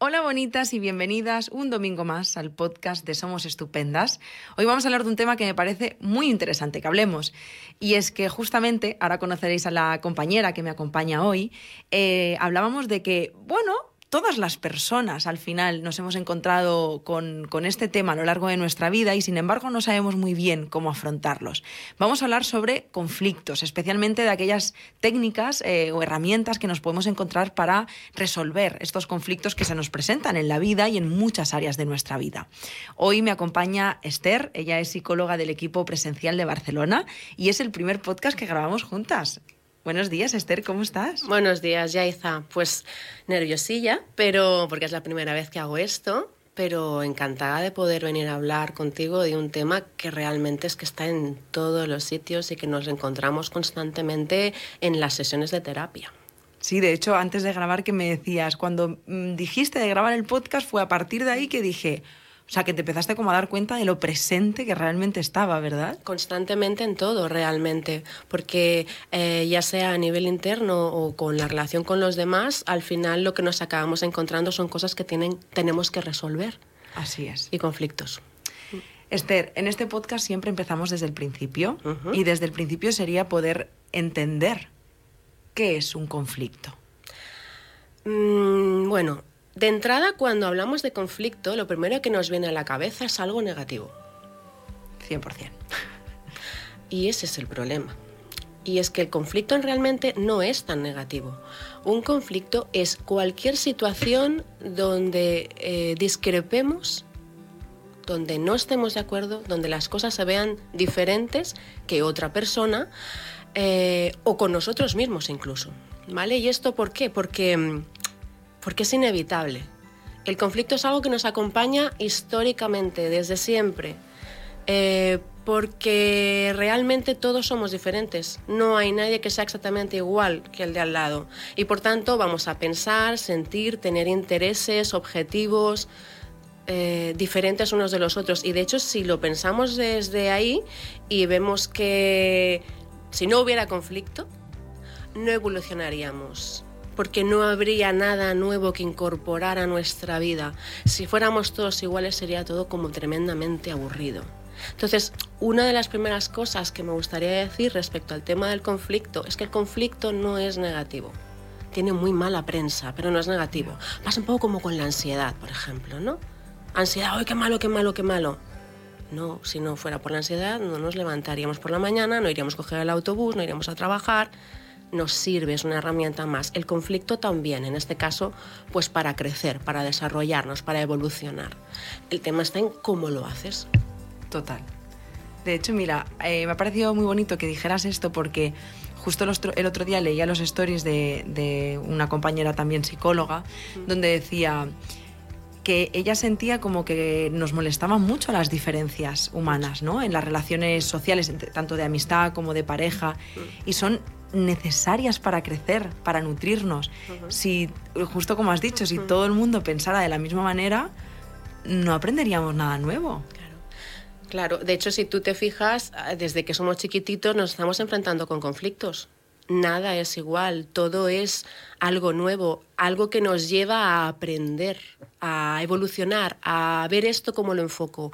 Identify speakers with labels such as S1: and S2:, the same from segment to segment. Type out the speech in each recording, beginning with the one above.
S1: Hola bonitas y bienvenidas un domingo más al podcast de Somos Estupendas. Hoy vamos a hablar de un tema que me parece muy interesante que hablemos. Y es que justamente, ahora conoceréis a la compañera que me acompaña hoy, hablábamos de que, todas las personas al final nos hemos encontrado con este tema a lo largo de nuestra vida y sin embargo no sabemos muy bien cómo afrontarlos. Vamos a hablar sobre conflictos, especialmente de aquellas técnicas o herramientas que nos podemos encontrar para resolver estos conflictos que se nos presentan en la vida y en muchas áreas de nuestra vida. Hoy me acompaña Esther, ella es psicóloga del equipo presencial de Barcelona y es el primer podcast que grabamos juntas. Buenos días, Esther, ¿cómo estás?
S2: Buenos días, Yaiza. Pues nerviosilla, pero porque es la primera vez que hago esto, pero encantada de poder venir a hablar contigo de un tema que realmente es que está en todos los sitios y que nos encontramos constantemente en las sesiones de terapia.
S1: Sí, de hecho, antes de grabar que me decías, cuando dijiste de grabar el podcast fue a partir de ahí que dije... O sea, que te empezaste como a dar cuenta de lo presente que realmente estaba, ¿verdad?
S2: Constantemente en todo, realmente. Porque ya sea a nivel interno o con la relación con los demás, al final lo que nos acabamos encontrando son cosas que tenemos que resolver.
S1: Así es.
S2: Y conflictos.
S1: Esther, en este podcast siempre empezamos desde el principio. Y desde el principio sería poder entender qué es un conflicto.
S2: De entrada, cuando hablamos de conflicto, lo primero que nos viene a la cabeza es algo negativo.
S1: 100%.
S2: Y ese es el problema. Y es que el conflicto realmente no es tan negativo. Un conflicto es cualquier situación donde discrepemos, donde no estemos de acuerdo, donde las cosas se vean diferentes que otra persona o con nosotros mismos incluso. ¿Vale? ¿Y esto por qué? Porque es inevitable. El conflicto es algo que nos acompaña históricamente, desde siempre, porque realmente todos somos diferentes. No hay nadie que sea exactamente igual que el de al lado. Y por tanto vamos a pensar, sentir, tener intereses, objetivos diferentes unos de los otros. Y de hecho, si lo pensamos desde ahí y vemos que si no hubiera conflicto, no evolucionaríamos. Porque no habría nada nuevo que incorporar a nuestra vida. Si fuéramos todos iguales sería todo como tremendamente aburrido. Entonces, una de las primeras cosas que me gustaría decir respecto al tema del conflicto es que el conflicto no es negativo. Tiene muy mala prensa, pero no es negativo. Pasa un poco como con la ansiedad, por ejemplo, ¿no? Ansiedad, ¡ay, qué malo, qué malo, qué malo! No, si no fuera por la ansiedad, no nos levantaríamos por la mañana, no iríamos a coger el autobús, no iríamos a trabajar... Nos sirve, es una herramienta más. El conflicto también, en este caso, pues para crecer, para desarrollarnos, para evolucionar. El tema está en cómo lo haces.
S1: Total. De hecho, mira, me ha parecido muy bonito que dijeras esto porque justo el otro día leía los stories de una compañera también psicóloga, donde decía que ella sentía como que nos molestaban mucho las diferencias humanas, ¿no? En las relaciones sociales, tanto de amistad como de pareja, y son necesarias para crecer, para nutrirnos. Si, justo como has dicho, si todo el mundo pensara de la misma manera, no aprenderíamos nada nuevo.
S2: Claro, de hecho, si tú te fijas, desde que somos chiquititos nos estamos enfrentando con conflictos. Nada es igual, todo es algo nuevo, algo que nos lleva a aprender, a evolucionar, a ver esto cómo lo enfoco.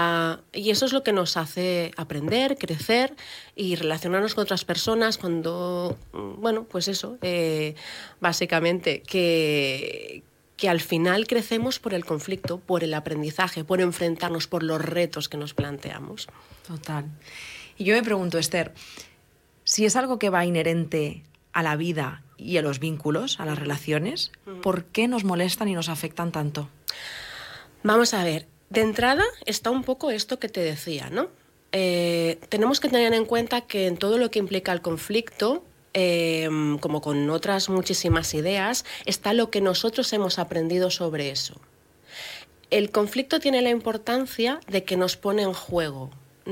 S2: Y eso es lo que nos hace aprender, crecer y relacionarnos con otras personas cuando, pues eso, básicamente, que al final crecemos por el conflicto, por el aprendizaje, por enfrentarnos, por los retos que nos planteamos.
S1: Total. Y yo me pregunto, Esther, si es algo que va inherente a la vida y a los vínculos, a las relaciones, ¿por qué nos molestan y nos afectan tanto?
S2: Vamos a ver, de entrada está un poco esto que te decía, ¿no? Tenemos que tener en cuenta que en todo lo que implica el conflicto, como con otras muchísimas ideas, está lo que nosotros hemos aprendido sobre eso. El conflicto tiene la importancia de que nos pone en juego,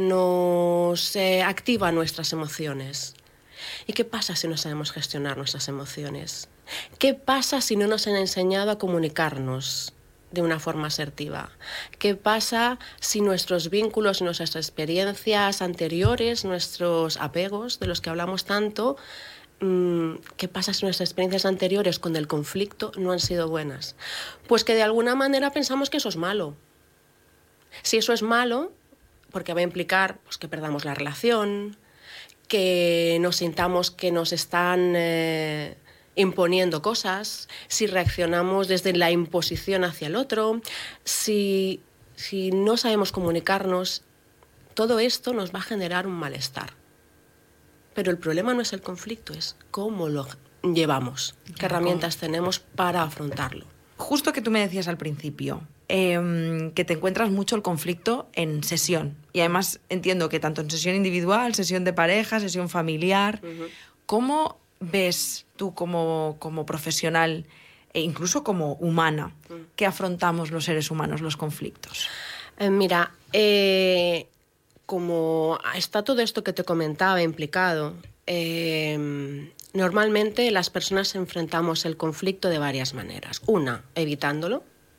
S2: nos activa nuestras emociones. ¿Y qué pasa si no sabemos gestionar nuestras emociones? ¿Qué pasa si no nos han enseñado a comunicarnos de una forma asertiva? ¿Qué pasa si nuestros vínculos, nuestras experiencias anteriores, nuestros apegos de los que hablamos tanto, ¿qué pasa si nuestras experiencias anteriores con el conflicto no han sido buenas? Pues que de alguna manera pensamos que eso es malo. Si eso es malo, porque va a implicar pues, que perdamos la relación, que nos sintamos que nos están imponiendo cosas, si reaccionamos desde la imposición hacia el otro, si no sabemos comunicarnos, todo esto nos va a generar un malestar. Pero el problema no es el conflicto, es cómo lo llevamos, qué herramientas tenemos para afrontarlo.
S1: Justo que tú me decías al principio, que te encuentras mucho el conflicto en sesión. Y además entiendo que tanto en sesión individual, sesión de pareja, sesión familiar. Uh-huh. ¿Cómo ves tú como profesional e incluso como humana que afrontamos los seres humanos los conflictos?
S2: Mira, como está todo esto que te comentaba implicado, normalmente las personas enfrentamos el conflicto de varias maneras. Una, evitándolo.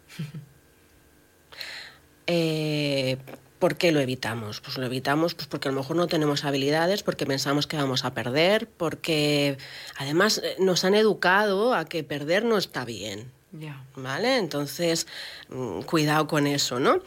S2: ¿Por qué lo evitamos? Pues lo evitamos pues porque a lo mejor no tenemos habilidades, porque pensamos que vamos a perder, porque además nos han educado a que perder no está bien.
S1: Yeah.
S2: ¿Vale? Entonces, cuidado con eso, ¿no?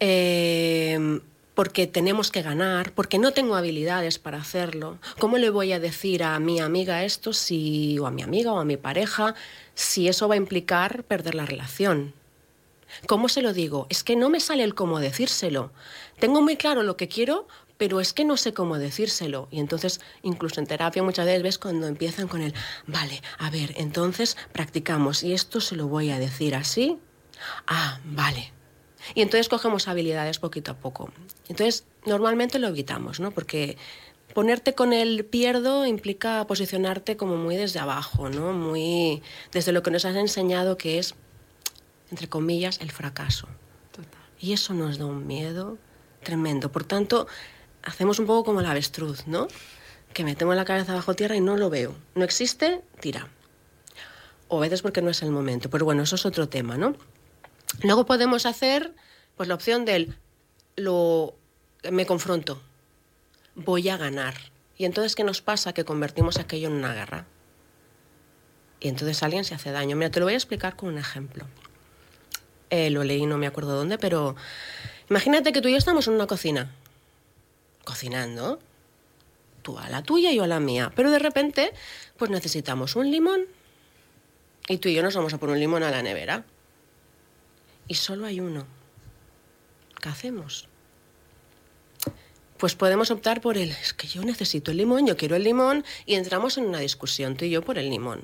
S2: Porque tenemos que ganar, porque no tengo habilidades para hacerlo. ¿Cómo le voy a decir a mi amiga esto o a mi amiga o a mi pareja si eso va a implicar perder la relación? ¿Cómo se lo digo? Es que no me sale el cómo decírselo. Tengo muy claro lo que quiero, pero es que no sé cómo decírselo. Y entonces, incluso en terapia muchas veces ves cuando empiezan con el, vale, a ver, entonces practicamos y esto se lo voy a decir así. Ah, vale. Y entonces cogemos habilidades poquito a poco. Entonces, normalmente lo evitamos, ¿no? Porque ponerte con el pierdo implica posicionarte como muy desde abajo, ¿no? Muy desde lo que nos has enseñado que es, entre comillas, el fracaso.
S1: Total.
S2: Y eso nos da un miedo tremendo. Por tanto, hacemos un poco como el avestruz, ¿no? Que metemos la cabeza bajo tierra y no lo veo. No existe, tira. O a veces porque no es el momento. Pero bueno, eso es otro tema, ¿no? Luego podemos hacer pues la opción del me confronto, voy a ganar. Y entonces, ¿qué nos pasa? Que convertimos aquello en una guerra. Y entonces alguien se hace daño. Mira, te lo voy a explicar con un ejemplo. Lo leí, no me acuerdo dónde, pero imagínate que tú y yo estamos en una cocina, cocinando, tú a la tuya y yo a la mía, pero de repente pues necesitamos un limón y tú y yo nos vamos a por un limón a la nevera y solo hay uno. ¿Qué hacemos? Pues podemos optar por es que yo necesito el limón, yo quiero el limón, y entramos en una discusión tú y yo por el limón.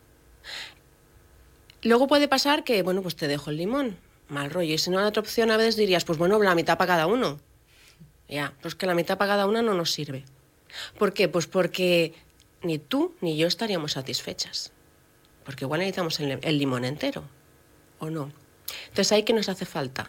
S2: Luego puede pasar que, bueno, pues te dejo el limón, mal rollo. Y si no, la otra opción a veces dirías, pues bueno, la mitad para cada uno. Ya, pues que la mitad para cada una no nos sirve. ¿Por qué? Pues porque ni tú ni yo estaríamos satisfechas. Porque igual necesitamos el limón entero, ¿o no? Entonces, ¿ahí qué nos hace falta?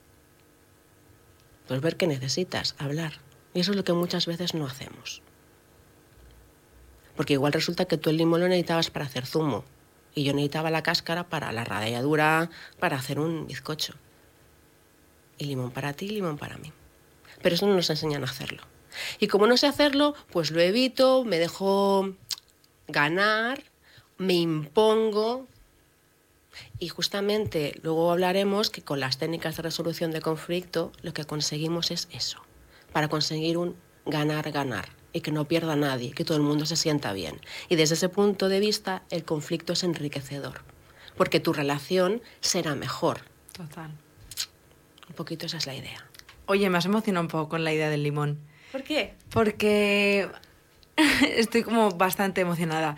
S2: Pues ver qué necesitas, hablar. Y eso es lo que muchas veces no hacemos. Porque igual resulta que tú el limón lo necesitabas para hacer zumo. Y yo necesitaba la cáscara para la ralladura, para hacer un bizcocho. Y limón para ti, limón para mí. Pero eso no nos enseñan a hacerlo. Y como no sé hacerlo, pues lo evito, me dejo ganar, me impongo. Y justamente luego hablaremos que con las técnicas de resolución de conflicto lo que conseguimos es eso. Para conseguir un ganar-ganar. Y que no pierda nadie, que todo el mundo se sienta bien. Y desde ese punto de vista, el conflicto es enriquecedor, porque tu relación será mejor.
S1: Total.
S2: Un poquito esa es la idea.
S1: Oye, me has emocionado un poco con la idea del limón.
S2: ¿Por qué?
S1: Porque estoy como bastante emocionada.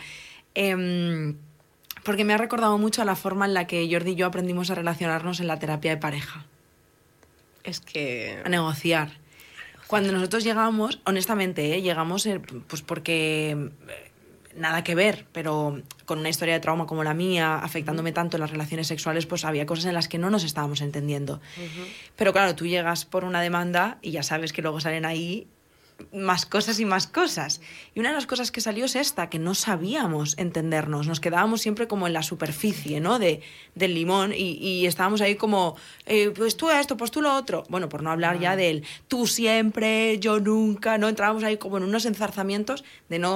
S1: Porque me ha recordado mucho a la forma en la que Jordi y yo aprendimos a relacionarnos en la terapia de pareja.
S2: Es que...
S1: A negociar. Cuando nosotros llegamos, honestamente, llegamos pues porque nada que ver, pero con una historia de trauma como la mía, afectándome tanto en las relaciones sexuales, pues había cosas en las que no nos estábamos entendiendo. Uh-huh. Pero claro, tú llegas por una demanda y ya sabes que luego salen ahí más cosas y más cosas. Y una de las cosas que salió es esta, que no sabíamos entendernos, nos quedábamos siempre como en la superficie, ¿no? Del limón y estábamos ahí como, pues tú esto, pues tú lo otro. Bueno, por no hablar ya del tú siempre, yo nunca, ¿no? Entrábamos ahí como en unos enzarzamientos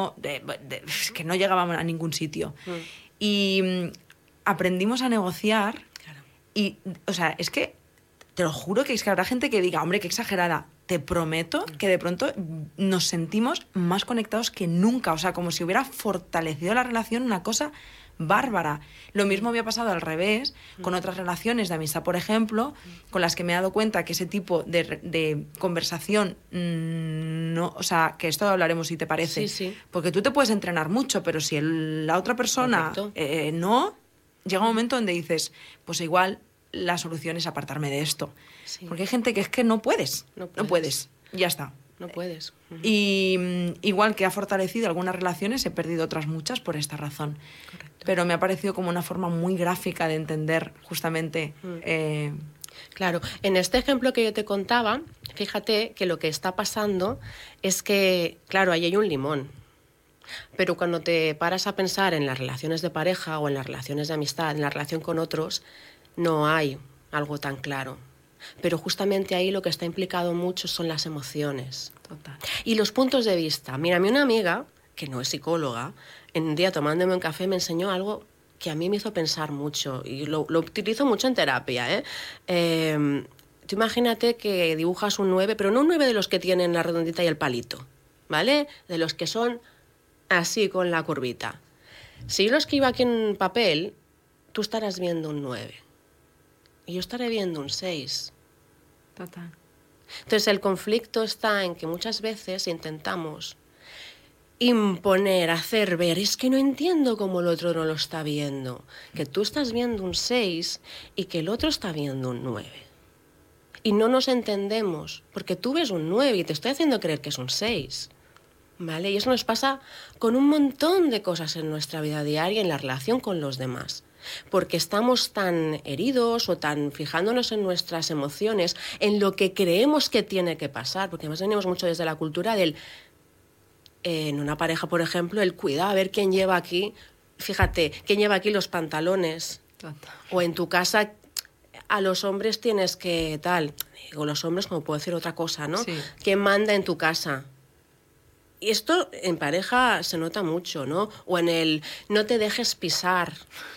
S1: que no llegábamos a ningún sitio. Y aprendimos a negociar y, o sea, es que te lo juro que es que habrá gente que diga, hombre, qué exagerada. Te prometo que de pronto nos sentimos más conectados que nunca. O sea, como si hubiera fortalecido la relación una cosa bárbara. Lo mismo había pasado al revés con otras relaciones de amistad, por ejemplo, con las que me he dado cuenta que ese tipo de conversación no, o sea, que esto hablaremos si te parece.
S2: Sí.
S1: Porque tú te puedes entrenar mucho, pero si la otra persona no, llega un momento donde dices, pues igual la solución es apartarme de esto. Sí. Porque hay gente que es que no puedes. No puedes. Ya está.
S2: No puedes.
S1: Y igual que ha fortalecido algunas relaciones, he perdido otras muchas por esta razón.
S2: Correcto.
S1: Pero me ha parecido como una forma muy gráfica de entender justamente...
S2: Claro, en este ejemplo que yo te contaba, fíjate que lo que está pasando es que, claro, ahí hay un limón. Pero cuando te paras a pensar en las relaciones de pareja o en las relaciones de amistad, en la relación con otros, no hay algo tan claro. Pero justamente ahí lo que está implicado mucho son las emociones.
S1: Total.
S2: Y los puntos de vista. Mira, a mí una amiga, que no es psicóloga, en un día tomándome un café me enseñó algo que a mí me hizo pensar mucho y lo utilizo mucho en terapia. Tú imagínate que dibujas un 9, pero no un 9 de los que tienen la redondita y el palito, ¿vale? De los que son así con la curvita. Si yo lo escribo aquí en papel, tú estarás viendo un 9 y yo estaré viendo un 6.
S1: Total.
S2: Entonces el conflicto está en que muchas veces intentamos imponer, hacer ver, es que no entiendo cómo el otro no lo está viendo, que tú estás viendo un 6 y que el otro está viendo un 9. Y no nos entendemos, porque tú ves un 9 y te estoy haciendo creer que es un 6. ¿Vale? Y eso nos pasa con un montón de cosas en nuestra vida diaria, en la relación con los demás. Porque estamos tan heridos o tan fijándonos en nuestras emociones, en lo que creemos que tiene que pasar, porque además venimos mucho desde la cultura del, en una pareja, por ejemplo, el cuidado, a ver quién lleva aquí, fíjate, quién lleva aquí los pantalones.
S1: Total.
S2: O en tu casa, a los hombres tienes que tal, digo los hombres como puedo decir otra cosa, ¿no?
S1: Sí.
S2: ¿Quién manda en tu casa? Y esto en pareja se nota mucho, ¿no? O en el no te dejes pisar.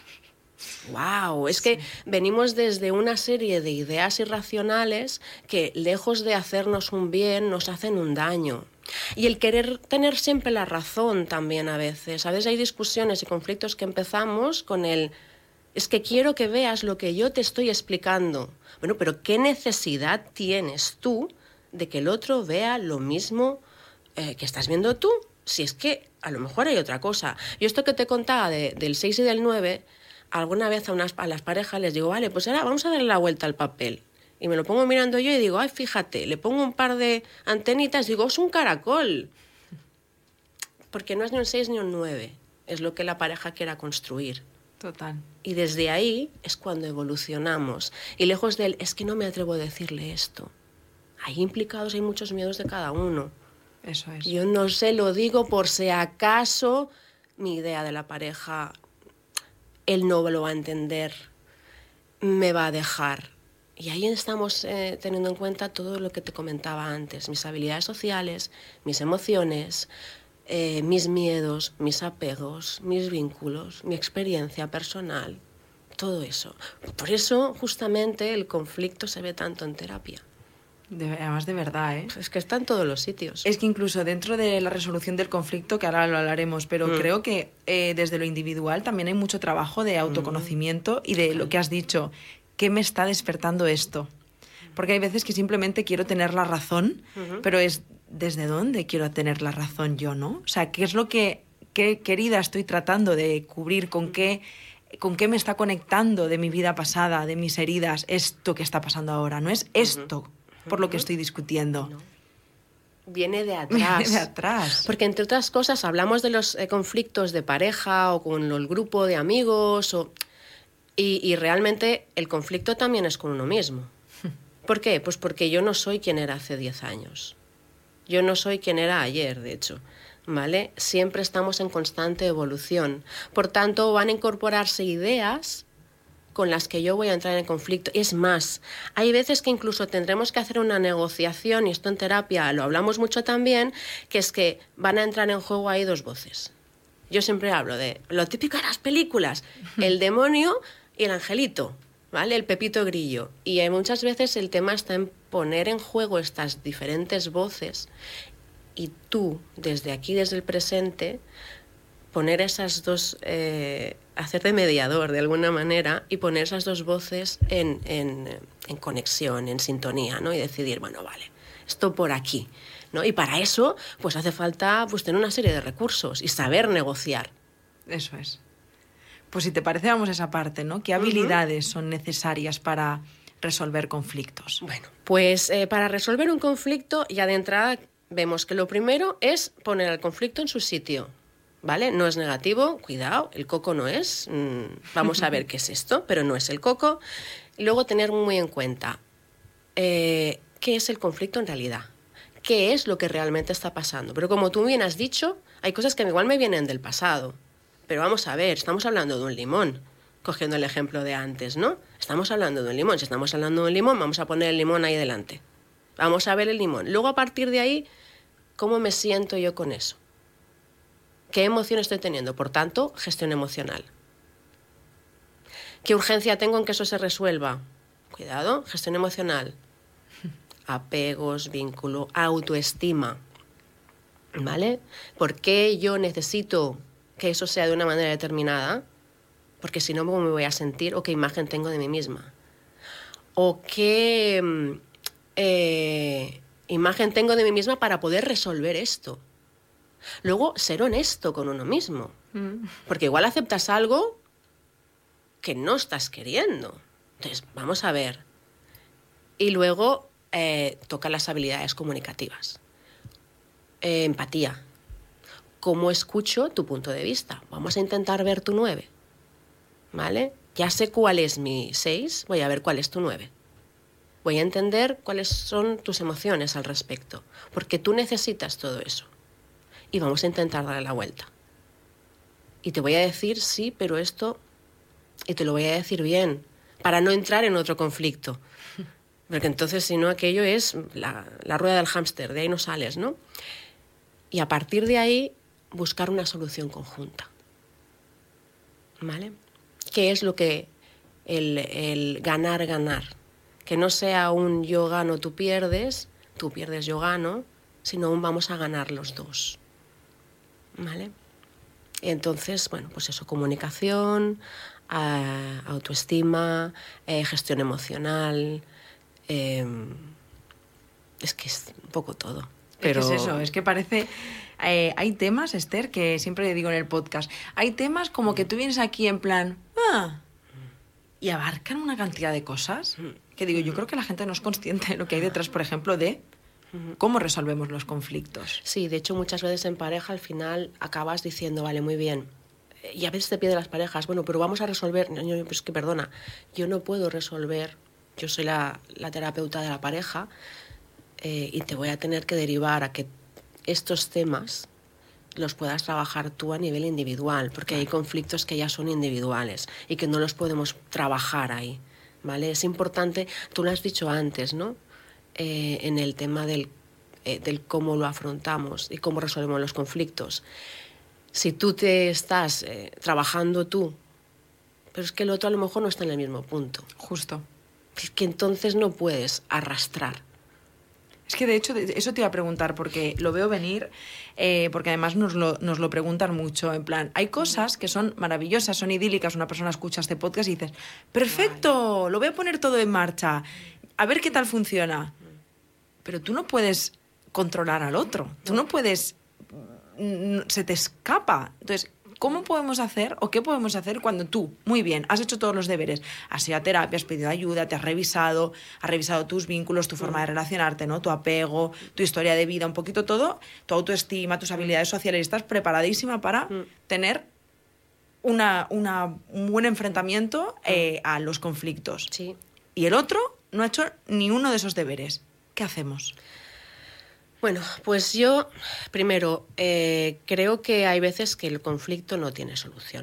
S2: ¡Wow! Es que venimos desde una serie de ideas irracionales que, lejos de hacernos un bien, nos hacen un daño. Y el querer tener siempre la razón también a veces. A veces hay discusiones y conflictos que empezamos con el es que quiero que veas lo que yo te estoy explicando. Bueno, pero ¿qué necesidad tienes tú de que el otro vea lo mismo que estás viendo tú? Si es que a lo mejor hay otra cosa. Yo esto que te contaba del 6 y del 9... alguna vez a las parejas les digo, vale, pues ahora vamos a darle la vuelta al papel. Y me lo pongo mirando yo y digo, ay, fíjate, le pongo un par de antenitas, digo, es un caracol. Porque no es ni un 6 ni un 9, es lo que la pareja quiera construir.
S1: Total.
S2: Y desde ahí es cuando evolucionamos. Y lejos del, es que no me atrevo a decirle esto. Ahí implicados hay muchos miedos de cada uno.
S1: Eso es.
S2: Yo no se lo digo por si acaso mi idea de la pareja... él no lo va a entender, me va a dejar. Y ahí estamos teniendo en cuenta todo lo que te comentaba antes, mis habilidades sociales, mis emociones, mis miedos, mis apegos, mis vínculos, mi experiencia personal, todo eso. Por eso, justamente, el conflicto se ve tanto en terapia.
S1: Además, de verdad, ¿eh?
S2: Es que está en todos los sitios.
S1: Es que incluso dentro de la resolución del conflicto, que ahora lo hablaremos, pero creo que desde lo individual también hay mucho trabajo de autoconocimiento y de lo que has dicho, ¿qué me está despertando esto? Porque hay veces que simplemente quiero tener la razón, pero es ¿desde dónde quiero tener la razón yo, no? O sea, ¿qué es lo qué herida estoy tratando de cubrir? ¿Con qué me está conectando de mi vida pasada, de mis heridas, esto que está pasando ahora? No es esto por lo que estoy discutiendo.
S2: No. Viene de atrás.
S1: Viene de atrás.
S2: Porque, entre otras cosas, hablamos de los conflictos de pareja o con el grupo de amigos y realmente el conflicto también es con uno mismo. ¿Por qué? Pues porque yo no soy quien era hace 10 años. Yo no soy quien era ayer, de hecho, ¿vale? Siempre estamos en constante evolución. Por tanto, van a incorporarse ideas con las que yo voy a entrar en conflicto. Es más, hay veces que incluso tendremos que hacer una negociación, y esto en terapia lo hablamos mucho también, que es que van a entrar en juego ahí dos voces. Yo siempre hablo de lo típico de las películas, el demonio y el angelito, ¿vale? El Pepito Grillo. Y muchas veces el tema está en poner en juego estas diferentes voces y tú, desde aquí, desde el presente, poner esas dos, hacer de mediador de alguna manera y poner esas dos voces en conexión, en sintonía, ¿no? Y decidir, bueno, vale, esto por aquí, ¿no? Y para eso, pues hace falta pues, tener una serie de recursos y saber negociar.
S1: Eso es. Pues si te parece, vamos a esa parte, ¿no? ¿Qué habilidades son necesarias para resolver conflictos?
S2: Bueno, pues para resolver un conflicto, ya de entrada vemos que lo primero es poner el conflicto en su sitio. ¿Vale? No es negativo, cuidado, el coco no es. Vamos a ver qué es esto, pero no es el coco. Y luego tener muy en cuenta qué es el conflicto en realidad, qué es lo que realmente está pasando. Pero como tú bien has dicho, hay cosas que igual me vienen del pasado. Pero vamos a ver, estamos hablando de un limón, cogiendo el ejemplo de antes, ¿no? Estamos hablando de un limón. Si estamos hablando de un limón, vamos a poner el limón ahí delante. Vamos a ver el limón. Luego, a partir de ahí, ¿cómo me siento yo con eso? ¿Qué emoción estoy teniendo? Por tanto, gestión emocional. ¿Qué urgencia tengo en que eso se resuelva? Cuidado, gestión emocional. Apegos, vínculo, autoestima. ¿Vale? ¿Por qué yo necesito que eso sea de una manera determinada? Porque si no, ¿cómo me voy a sentir? ¿O qué imagen tengo de mí misma? ¿O qué imagen tengo de mí misma para poder resolver esto? Luego, ser honesto con uno mismo. Porque igual aceptas algo que no estás queriendo. Entonces, vamos a ver. Y luego, toca las habilidades comunicativas. Empatía. ¿Cómo escucho tu punto de vista? Vamos a intentar ver tu 9. ¿Vale? Ya sé cuál es mi 6, voy a ver cuál es tu 9. Voy a entender cuáles son tus emociones al respecto. Porque tú necesitas todo eso. Y vamos a intentar darle la vuelta. Y te voy a decir sí, pero esto, y te lo voy a decir bien, para no entrar en otro conflicto. Porque entonces, si no, aquello es la rueda del hámster, de ahí no sales, ¿no? Y a partir de ahí, buscar una solución conjunta. ¿Vale? ¿Qué es lo que el ganar? Que no sea un yo gano, tú pierdes, yo gano, sino un vamos a ganar los dos. ¿Vale? Entonces, bueno, pues eso, comunicación, autoestima, gestión emocional, es que es un poco todo. Pero...
S1: Es que es eso, es que parece... hay temas, Esther, que siempre digo en el podcast, hay temas como que tú vienes aquí en plan, y abarcan una cantidad de cosas que digo, yo creo que la gente no es consciente de lo que hay detrás, por ejemplo, de cómo resolvemos los conflictos.
S2: Sí, de hecho muchas veces en pareja al final acabas diciendo, vale, muy bien, y a veces te piden las parejas, bueno, pero vamos a resolver, pues que perdona, yo no puedo resolver, yo soy la terapeuta de la pareja y te voy a tener que derivar a que estos temas los puedas trabajar tú a nivel individual, porque hay conflictos que ya son individuales y que no los podemos trabajar ahí, ¿vale? Es importante, tú lo has dicho antes, ¿no? En el tema del cómo lo afrontamos y cómo resolvemos los conflictos. Si tú te estás trabajando tú, pero es que el otro a lo mejor no está en el mismo punto.
S1: Justo.
S2: Es que entonces no puedes arrastrar.
S1: Es que de hecho eso te iba a preguntar porque lo veo venir, porque además nos lo preguntan mucho, en plan, hay cosas que son maravillosas, son idílicas, una persona escucha este podcast y dices, perfecto, lo voy a poner todo en marcha, a ver qué tal funciona. Pero tú no puedes controlar al otro, tú no puedes, se te escapa. Entonces, ¿cómo podemos hacer o qué podemos hacer cuando tú, muy bien, has hecho todos los deberes, has ido a terapia, has pedido ayuda, te has revisado tus vínculos, tu forma de relacionarte, ¿no? Tu apego, tu historia de vida, un poquito todo, tu autoestima, tus habilidades sociales, y estás preparadísima para tener un buen enfrentamiento a los conflictos?
S2: Sí.
S1: Y el otro no ha hecho ni uno de esos deberes. ¿Qué hacemos?
S2: Bueno, pues yo, primero, creo que hay veces que el conflicto no tiene solución.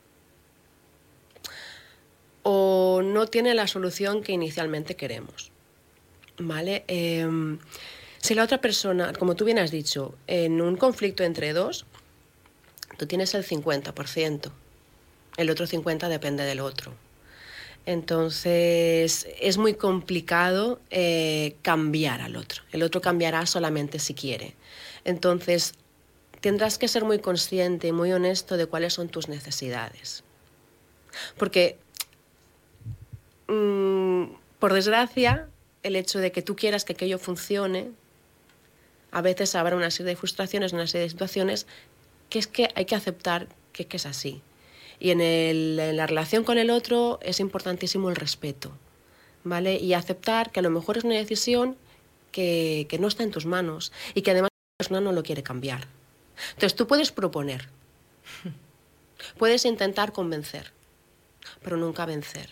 S2: O no tiene la solución que inicialmente queremos, ¿vale? Si la otra persona, como tú bien has dicho, en un conflicto entre dos, tú tienes el 50%, el otro 50% depende del otro. Entonces es muy complicado cambiar al otro. El otro cambiará solamente si quiere. Entonces tendrás que ser muy consciente y muy honesto de cuáles son tus necesidades. Porque, por desgracia, el hecho de que tú quieras que aquello funcione, a veces habrá una serie de frustraciones, una serie de situaciones que es que hay que aceptar que es así. Y en la relación con el otro es importantísimo el respeto, ¿vale? Y aceptar que a lo mejor es una decisión que no está en tus manos y que además la persona no lo quiere cambiar. Entonces tú puedes proponer, puedes intentar convencer, pero nunca vencer.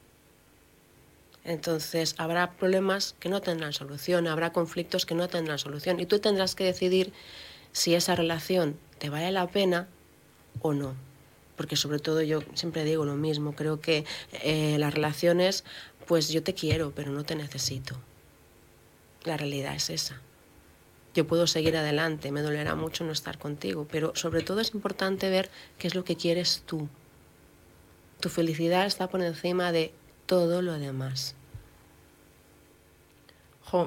S2: Entonces habrá problemas que no tendrán solución, habrá conflictos que no tendrán solución y tú tendrás que decidir si esa relación te vale la pena o no. Porque sobre todo yo siempre digo lo mismo, creo que las relaciones, pues yo te quiero, pero no te necesito. La realidad es esa. Yo puedo seguir adelante, me dolerá mucho no estar contigo, pero sobre todo es importante ver qué es lo que quieres tú. Tu felicidad está por encima de todo lo demás.
S1: Jo,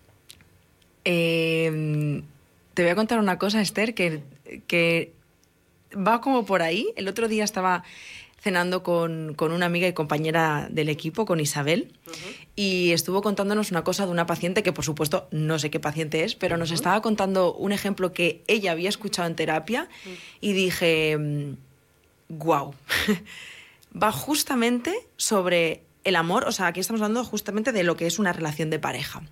S1: te voy a contar una cosa, Esther, que va como por ahí. El otro día estaba cenando con una amiga y compañera del equipo, con Isabel, y estuvo contándonos una cosa de una paciente que, por supuesto, no sé qué paciente es, pero nos estaba contando un ejemplo que ella había escuchado en terapia y dije, guau, va justamente sobre el amor, o sea, aquí estamos hablando justamente de lo que es una relación de pareja.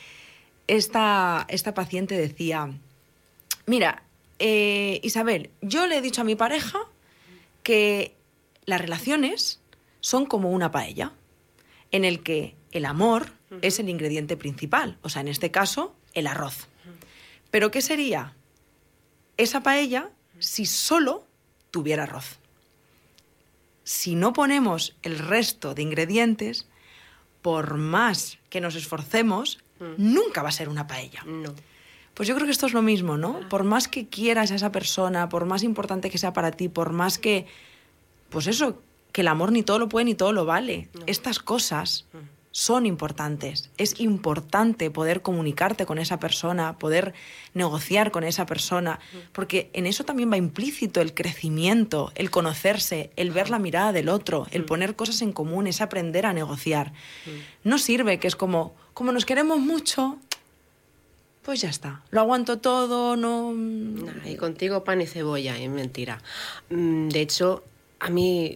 S1: Esta paciente decía, mira, Isabel, yo le he dicho a mi pareja que las relaciones son como una paella, en el que el amor es el ingrediente principal, o sea, en este caso, el arroz. Pero ¿qué sería esa paella si solo tuviera arroz? Si no ponemos el resto de ingredientes, por más que nos esforcemos, nunca va a ser una paella.
S2: No.
S1: Pues yo creo que esto es lo mismo, ¿no? Por más que quieras a esa persona, por más importante que sea para ti, por más que, pues eso, que el amor ni todo lo puede ni todo lo vale. No. Estas cosas son importantes. Es importante poder comunicarte con esa persona, poder negociar con esa persona, porque en eso también va implícito el crecimiento, el conocerse, el ver la mirada del otro, el poner cosas en común, es aprender a negociar. No sirve que es como nos queremos mucho, pues ya está, lo aguanto todo, no...
S2: Nah, y contigo pan y cebolla, es mentira. De hecho, a mí,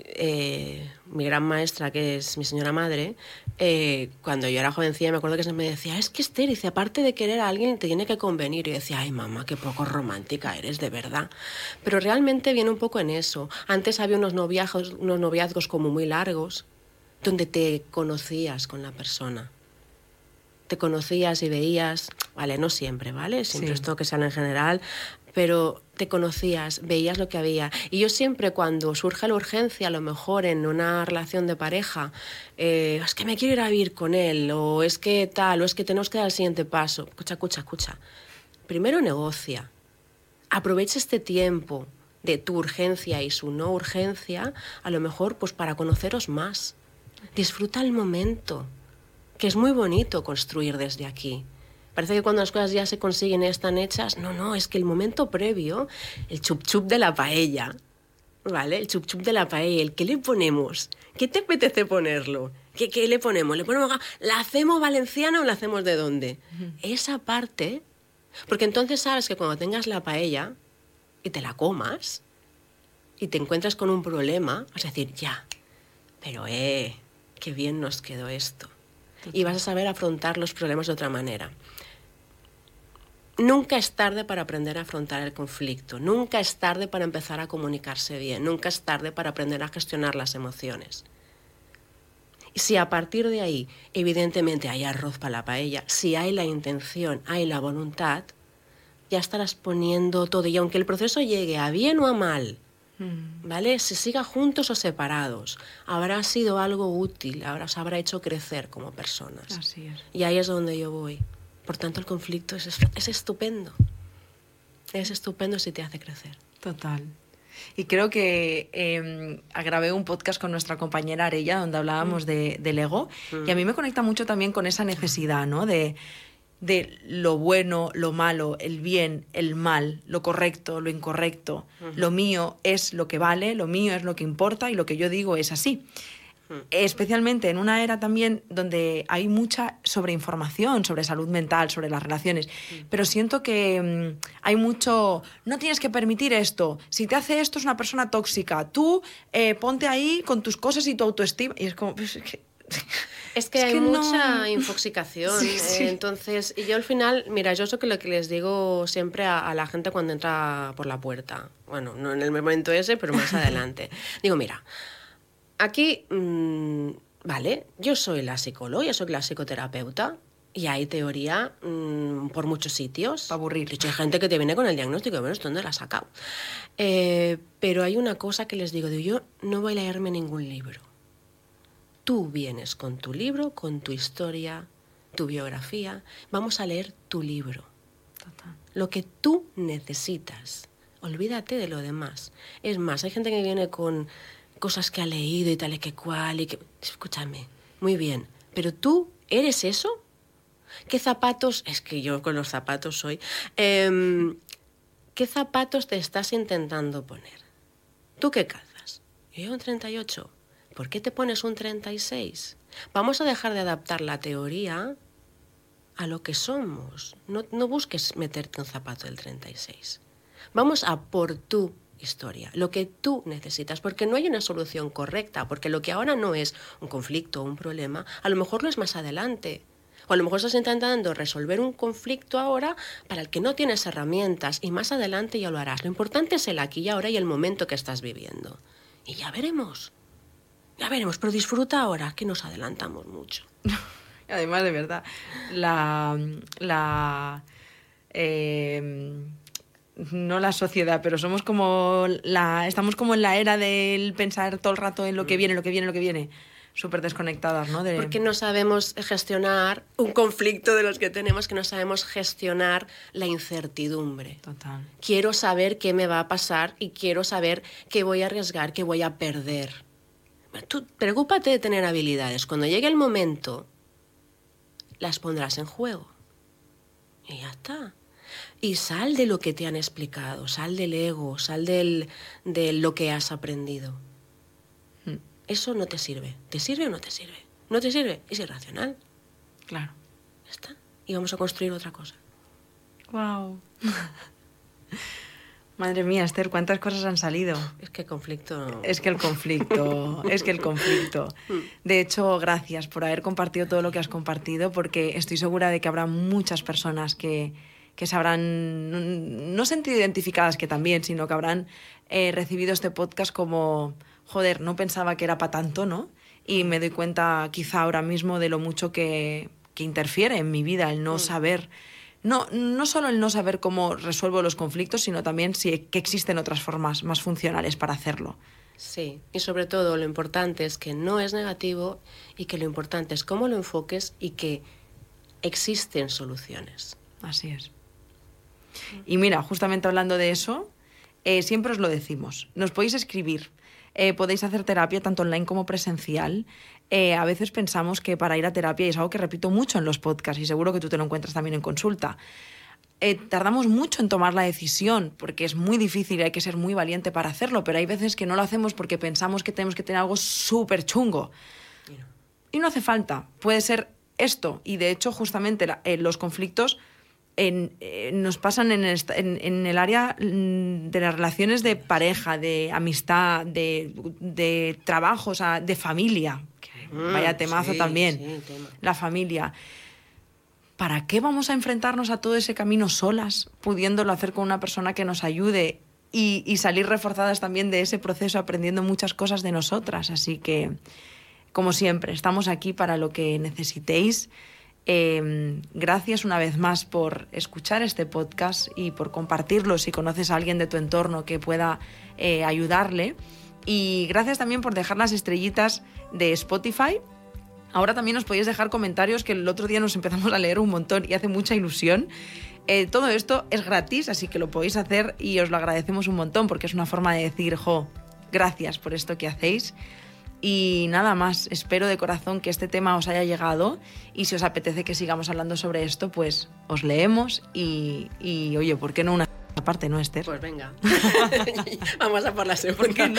S2: mi gran maestra, que es mi señora madre, cuando yo era jovencilla me acuerdo que me decía, es que Esther, dice, aparte de querer a alguien te tiene que convenir. Y yo decía, ay mamá, qué poco romántica eres, de verdad. Pero realmente viene un poco en eso. Antes había unos noviazgos como muy largos, donde te conocías con la persona. Te conocías y veías, vale, no siempre, ¿vale? Siempre es todo que sale en general, pero te conocías, veías lo que había. Y yo siempre cuando surge la urgencia, a lo mejor en una relación de pareja, es que me quiero ir a vivir con él, o es que tal, o es que tenemos que dar el siguiente paso. Escucha. Primero negocia. Aprovecha este tiempo de tu urgencia y su no urgencia, a lo mejor pues para conoceros más. Disfruta el momento, que es muy bonito construir desde aquí. Parece que cuando las cosas ya se consiguen y están hechas, no, es que el momento previo, el chup chup de la paella, ¿vale? El chup chup de la paella, el ¿qué le ponemos? ¿Qué te apetece ponerlo? ¿Qué le ponemos? ¿La hacemos valenciana o la hacemos de dónde? Esa parte, porque entonces sabes que cuando tengas la paella y te la comas y te encuentras con un problema, vas a decir, ya, pero qué bien nos quedó esto. Y vas a saber afrontar los problemas de otra manera. Nunca es tarde para aprender a afrontar el conflicto. Nunca es tarde para empezar a comunicarse bien. Nunca es tarde para aprender a gestionar las emociones. Y si a partir de ahí, evidentemente, hay arroz para la paella, si hay la intención, hay la voluntad, ya estarás poniendo todo. Y aunque el proceso llegue a bien o a mal, ¿vale? Se siga juntos o separados, habrá sido algo útil, os habrá hecho crecer como personas.
S1: Así es.
S2: Y ahí es donde yo voy. Por tanto, el conflicto es estupendo. Es estupendo si te hace crecer.
S1: Total. Y creo que grabé un podcast con nuestra compañera Arella donde hablábamos del ego y a mí me conecta mucho también con esa necesidad, ¿no? De lo bueno, lo malo, el bien, el mal, lo correcto, lo incorrecto. Lo mío es lo que vale, lo mío es lo que importa y lo que yo digo es así. Especialmente en una era también donde hay mucha sobreinformación sobre salud mental, sobre las relaciones, pero siento que hay mucho, no tienes que permitir esto, si te hace esto es una persona tóxica, tú ponte ahí con tus cosas y tu autoestima, y es como...
S2: Es que hay mucha
S1: no...
S2: infoxicación,
S1: Sí, sí.
S2: Entonces, y yo al final, mira, yo eso que lo que les digo siempre a la gente cuando entra por la puerta, bueno, no en el momento ese, pero más adelante, digo, mira, aquí, vale, yo soy la psicóloga, yo soy la psicoterapeuta y hay teoría por muchos sitios.
S1: Para aburrir.
S2: De hecho, hay gente que te viene con el diagnóstico, bueno, ¿esto dónde la has sacado? Pero hay una cosa que les digo, yo no voy a leerme ningún libro. Tú vienes con tu libro, con tu historia, tu biografía. Vamos a leer tu libro.
S1: Total.
S2: Lo que tú necesitas. Olvídate de lo demás. Es más, hay gente que viene con cosas que ha leído y tal y que cual. Y que... Escúchame, muy bien. ¿Pero tú eres eso? ¿Qué zapatos? Es que yo con los zapatos soy... ¿Qué zapatos te estás intentando poner? ¿Tú qué calzas? Yo un 38. ¿Por qué te pones un 36? Vamos a dejar de adaptar la teoría a lo que somos. No busques meterte un zapato del 36. Vamos a por tu historia, lo que tú necesitas, porque no hay una solución correcta, porque lo que ahora no es un conflicto o un problema, a lo mejor lo es más adelante. O a lo mejor estás intentando resolver un conflicto ahora para el que no tienes herramientas y más adelante ya lo harás. Lo importante es el aquí y ahora y el momento que estás viviendo. Y ya veremos. Ya veremos, pero disfruta ahora, que nos adelantamos mucho.
S1: Además, de verdad, no la sociedad, pero somos como estamos como en la era del pensar todo el rato en lo que viene, lo que viene, lo que viene. Súper desconectadas, ¿no?
S2: Porque no sabemos gestionar un conflicto de los que tenemos, que no sabemos gestionar la incertidumbre.
S1: Total.
S2: Quiero saber qué me va a pasar y quiero saber qué voy a arriesgar, qué voy a perder. Tú preocúpate de tener habilidades. Cuando llegue el momento, las pondrás en juego. Y ya está. Y sal de lo que te han explicado, sal del ego, sal de lo que has aprendido. Eso no te sirve. ¿Te sirve o no te sirve? ¿No te sirve? Es irracional.
S1: Claro.
S2: Ya está. Y vamos a construir otra cosa.
S1: Wow. Madre mía, Esther, ¿cuántas cosas han salido?
S2: Es que el conflicto...
S1: Es que el conflicto. De hecho, gracias por haber compartido todo lo que has compartido, porque estoy segura de que habrá muchas personas que se habrán no sentido identificadas, que también, sino que habrán recibido este podcast como, joder, no pensaba que era para tanto, ¿no? Y me doy cuenta quizá ahora mismo de lo mucho que interfiere en mi vida el no saber... No solo el no saber cómo resuelvo los conflictos, sino también que existen otras formas más funcionales para hacerlo.
S2: Sí, y sobre todo lo importante es que no es negativo y que lo importante es cómo lo enfoques y que existen soluciones.
S1: Así es. Y mira, justamente hablando de eso, siempre os lo decimos. Nos podéis escribir, podéis hacer terapia tanto online como presencial. A veces pensamos que para ir a terapia, y es algo que repito mucho en los podcasts y seguro que tú te lo encuentras también en consulta, tardamos mucho en tomar la decisión porque es muy difícil y hay que ser muy valiente para hacerlo, pero hay veces que no lo hacemos porque pensamos que tenemos que tener algo súper chungo. Y no hace falta, puede ser esto. Y de hecho, justamente los conflictos nos pasan en el área de las relaciones de pareja, de amistad, de trabajo, o sea, de familia. Vaya temazo también,
S2: tema.
S1: La familia. ¿Para qué vamos a enfrentarnos a todo ese camino solas, pudiéndolo hacer con una persona que nos ayude y salir reforzadas también de ese proceso, aprendiendo muchas cosas de nosotras? Así que, como siempre, estamos aquí para lo que necesitéis Gracias una vez más por escuchar este podcast y por compartirlo si conoces a alguien de tu entorno que pueda ayudarle. Y gracias también por dejar las estrellitas de Spotify. Ahora también os podéis dejar comentarios, que el otro día nos empezamos a leer un montón y hace mucha ilusión. Todo esto es gratis, así que lo podéis hacer y os lo agradecemos un montón, porque es una forma de decir, gracias por esto que hacéis. Y nada más, espero de corazón que este tema os haya llegado, y si os apetece que sigamos hablando sobre esto, pues os leemos y oye, ¿por qué no una parte, no, Esther?
S2: Pues venga, vamos a por la segunda.
S1: ¿Por qué no?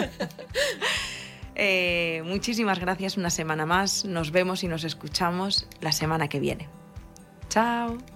S1: Muchísimas gracias una semana más, nos vemos y nos escuchamos la semana que viene. Chao.